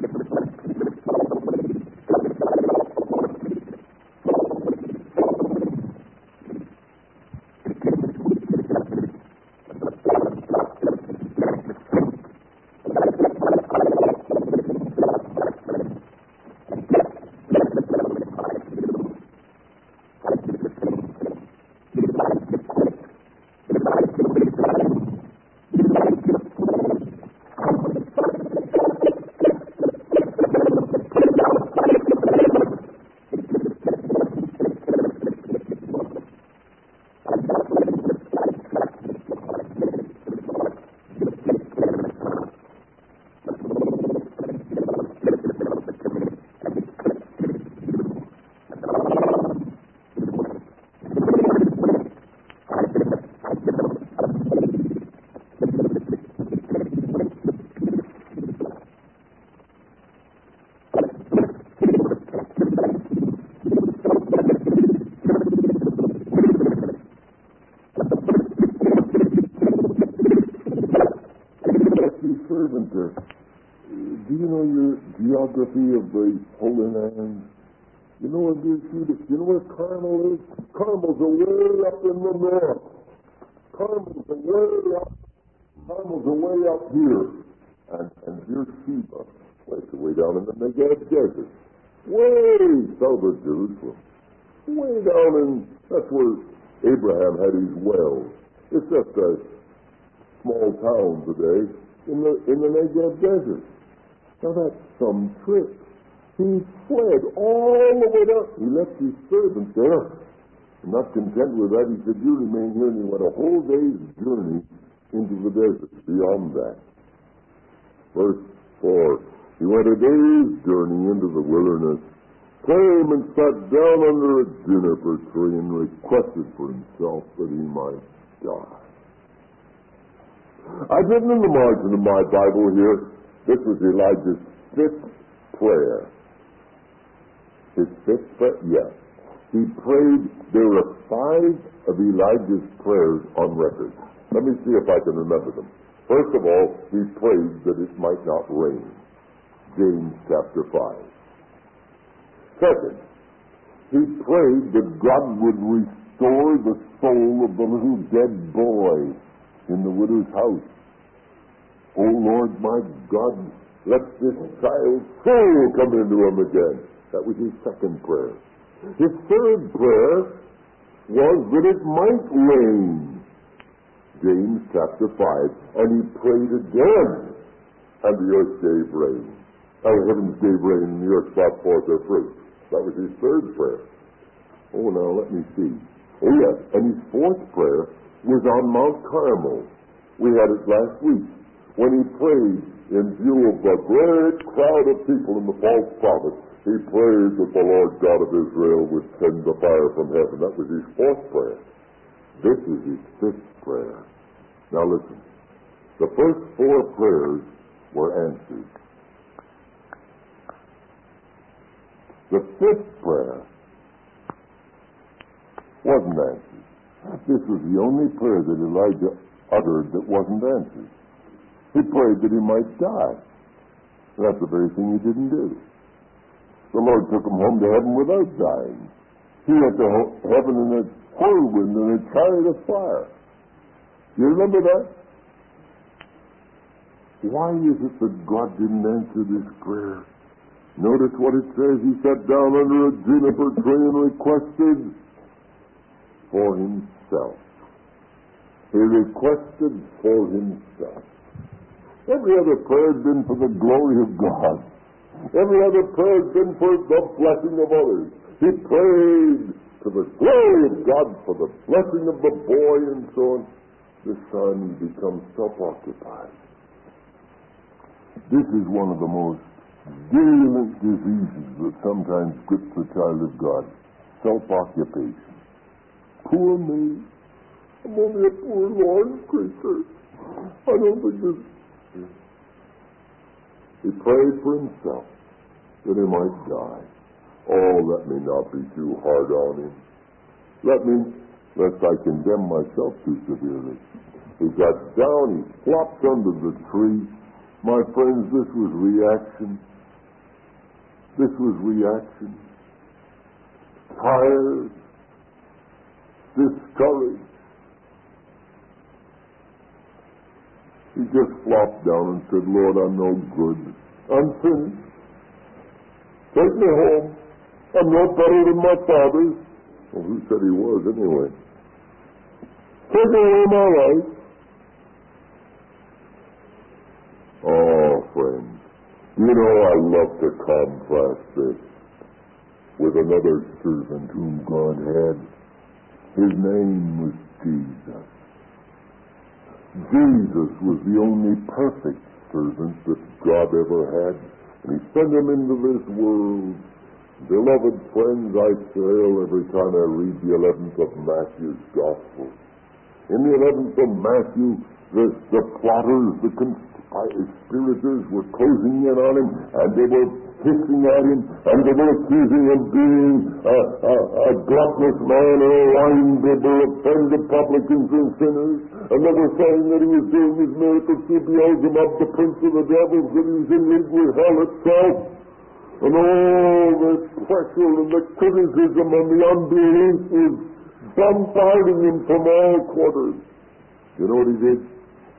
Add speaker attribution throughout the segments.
Speaker 1: Servant, do you know your geography of the Holy Land? You know where Carmel is? Carmel's away up in the north. Carmel's away up here. And here's Sheba. It's way down in the Negev desert. Way south of Jerusalem. Way down in, that's where Abraham had his wells. It's just a small town today in the Negev desert. Now that's some trick. He fled all the way down. He left his servant there. And not content with that, he said, you remain here, and he went a whole day's journey into the desert beyond that. Verse 4, he went a day's journey into the wilderness, came and sat down under a juniper tree and requested for himself that he might die. I've written in the margin of my Bible here, this was Elijah's fifth prayer. His fifth prayer? Yes. He prayed, there are 5 of Elijah's prayers on record. Let me see if I can remember them. First of all, he prayed that it might not rain. James chapter 5. Second, he prayed that God would restore the soul of the little dead boy in the widow's house. Oh Lord my God, let this child's soul come into him again. That was his second prayer. His third prayer was that it might rain. James chapter 5. And he prayed again, and the earth gave rain. The heavens gave rain, and the earth brought forth their fruit. That was his third prayer. Oh, now let me see. Oh, yes, and his fourth prayer was on Mount Carmel. We had it last week, when he prayed in view of the great crowd of people and the false prophets. He prayed that the Lord God of Israel would send the fire from heaven. That was his fourth prayer. This is his fifth prayer. Now listen. The first 4 prayers were answered. The fifth prayer wasn't answered. This was the only prayer that Elijah uttered that wasn't answered. He prayed that he might die. That's the very thing he didn't do. The Lord took him home to heaven without dying. He went to heaven in a whirlwind and a chariot of fire. You remember that? Why is it that God didn't answer this prayer? Notice what it says. He sat down under a juniper tree and requested for himself. He requested for himself. Every other prayer had been for the glory of God. Every other prayer had been for the blessing of others. He prayed to the glory of God for the blessing of the boy and so on. This time he becomes self-occupied. This is one of the most virulent diseases that sometimes grips the child of God. Self-occupation. Poor me. I'm only a poor Lord's creature. I don't think this... He prayed for himself that he might die. Oh, let me not be too hard on him. Lest I condemn myself too severely. He got down, he flopped under the tree. My friends, this was reaction. This was reaction. Tired, discouraged. He just flopped down and said, Lord, I'm no good. I'm finished. Take me home. I'm no better than my father. Well, who said he was anyway? Take away my life. Oh, friends, you know I love to contrast this with another servant whom God had. His name was Jesus. Jesus was the only perfect servant that God ever had, and He sent Him into this world. Beloved friends, I fail every time I read the 11th of Matthew's Gospel. In the 11th of Matthew, the plotters, the conspirators were closing in on Him, and they were hissing at Him, and they were accusing Him of being a gluttonous man or a wine-bibber, a friend of publicans and sinners, and they were saying that He was doing His miracles through Beelzebub, the prince of the devils, that He was in league with hell itself. And all the pressure and the criticism and the unbelief was bombarding Him from all quarters. You know what He did?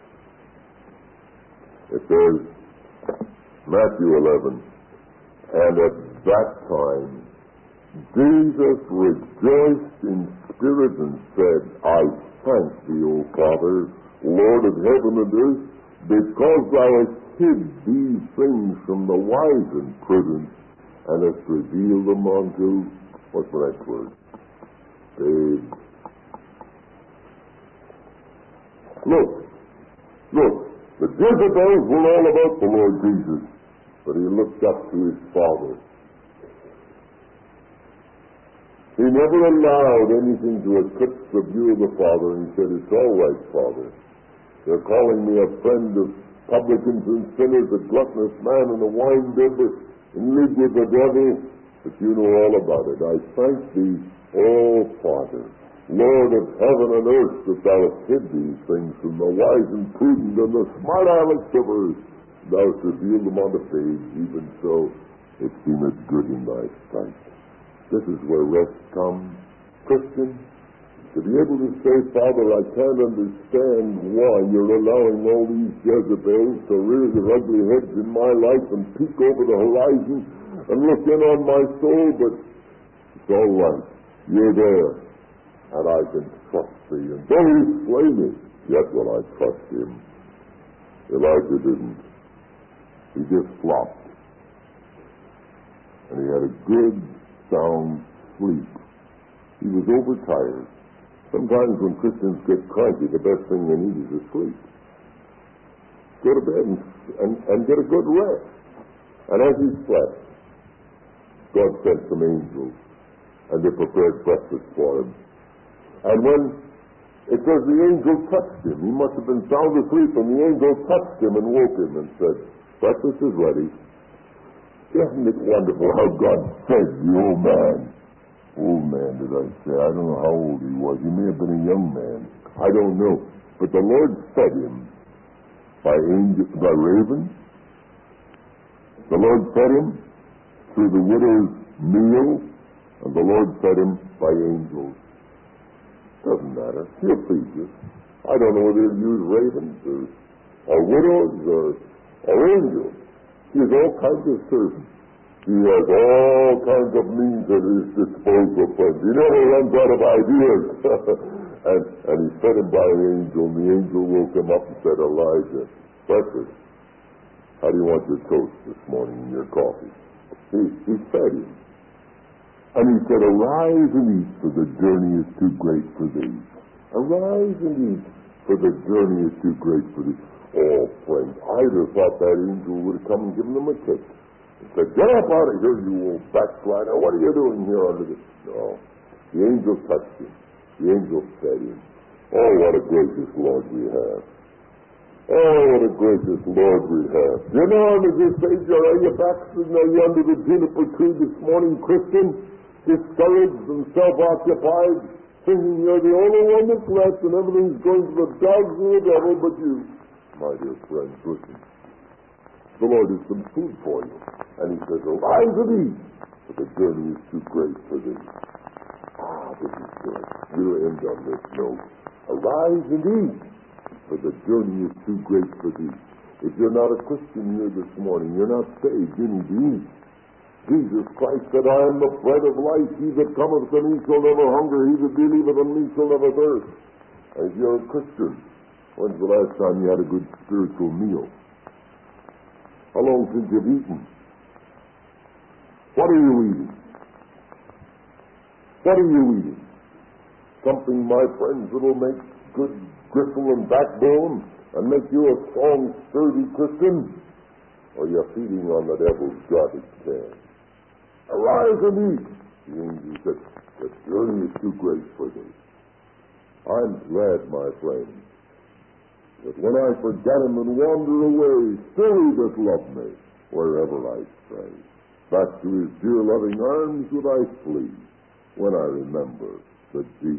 Speaker 1: It says, Matthew 11, and at that time Jesus rejoiced in spirit and said, I thank Thee, O Father, Lord of heaven and earth, because Thou hast hid these things from the wise and prudent, and hast revealed them unto, what's the next word? Babes. Look, the Jezebels were all about the Lord Jesus, but He looked up to His Father. He never allowed anything to eclipse the view of the Father, and He said, it's all right, Father. They're calling me a friend of publicans and sinners, a gluttonous man and a wine-bibber, in league with the devil, but you know all about it. I thank Thee, O Father, Lord of heaven and earth, that Thou hast hid these things from the wise and prudent and the smart alecks of earth. Thou hast revealed them unto babes, even so it seemeth good in Thy sight. This is where rest comes. Christian, to be able to say, Father, I can't understand why You're allowing all these Jezebels to rear their ugly heads in my life and peek over the horizon and look in on my soul, but it's all right. You're there, and I can trust Thee. And though He slay me, yet will I trust Him. Elijah didn't. He just flopped. And he had a good, sound sleep. He was overtired. Sometimes when Christians get cranky, the best thing they need is to sleep. Go to bed and get a good rest. And as he slept, God sent some angels, and they prepared breakfast for him. And when it says the angel touched him, he must have been sound asleep, and the angel touched him and woke him and said, breakfast is ready. Isn't it wonderful how God fed the old man? Old man, did I say? I don't know how old he was. He may have been a young man. I don't know. But the Lord fed him by ravens. The Lord fed him through the widow's meal, and the Lord fed him by angels. Doesn't matter. He'll feed you. I don't know whether he'll use ravens or widows or angels. He has all kinds of servants. He has all kinds of means at his disposal, friends. He never runs out of ideas. and he fed him by an angel, and the angel woke him up and said, Elijah, breakfast. How do you want your toast this morning and your coffee? He fed him. And he said, arise and eat, for the journey is too great for thee. Arise and eat, for the journey is too great for thee. Oh, friends, I'd have thought that angel would have come and given them a kick. He said, get up out of here, you old backslider. What are you doing here under this? No. The angel touched him. The angel fed him. Oh, what a gracious Lord we have. Oh, what a gracious Lord we have. You know, under this age, are you backslidden? Are you under the juniper tree this morning, Christian? Discouraged and self-occupied, thinking you're the only one that's left and everything's going to the dogs and the devil but you. My dear friends, listen. The Lord has some food for you. And he says, arise and eat, for the journey is too great for thee. Ah, this is good. We'll end on this note. Arise and eat, for the journey is too great for thee. If you're not a Christian here this morning, you're not saved, you need to eat. Jesus Christ said, I am the bread of life. He that cometh to me shall never hunger. He that believeth on me shall never thirst. And if you're a Christian, when's the last time you had a good spiritual meal? How long since you've eaten? What are you eating? What are you eating? Something, my friends, that will make good gristle and backbone and make you a strong, sturdy Christian? Or you're feeding on the devil's garbage can? Arise and eat. The angel said, the journey is too great for thee. I'm glad, my friends, that when I forget him and wander away, still he doth love me wherever I stray. Back to his dear loving arms would I flee when I remember that Jesus